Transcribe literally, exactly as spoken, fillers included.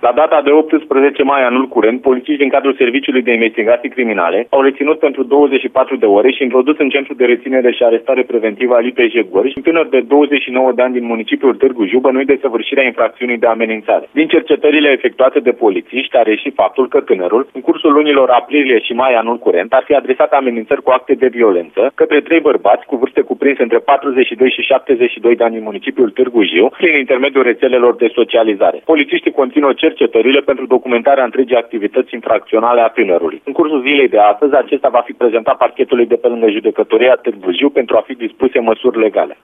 La data de optsprezece mai anul curent, polițiști din cadrul Serviciului de Investigații Criminale au reținut pentru douăzeci și patru de ore și introdus în centru de reținere și arestare preventivă al I P J Gorj un tânăr de douăzeci și nouă de ani din municipiul Târgu Jiu, bănuit de săvârșirea infracțiunii de amenințare. Din cercetările efectuate de polițiști a reieșit faptul că tânărul, în cursul lunilor aprilie și mai anul curent, ar fi adresat amenințări cu acte de violență către trei bărbați cu vârste cuprinse între patruzeci și doi și șaptezeci și doi de ani din municipiul Târgu Jiu, prin intermediul rețelelor de socializare. Polițiștii continuă cercetările pentru documentarea întregii activități infracționale a tânărului. În cursul zilei de astăzi, acesta va fi prezentat parchetului de pe lângă Judecătoria Târgu Jiu pentru a fi dispuse măsuri legale.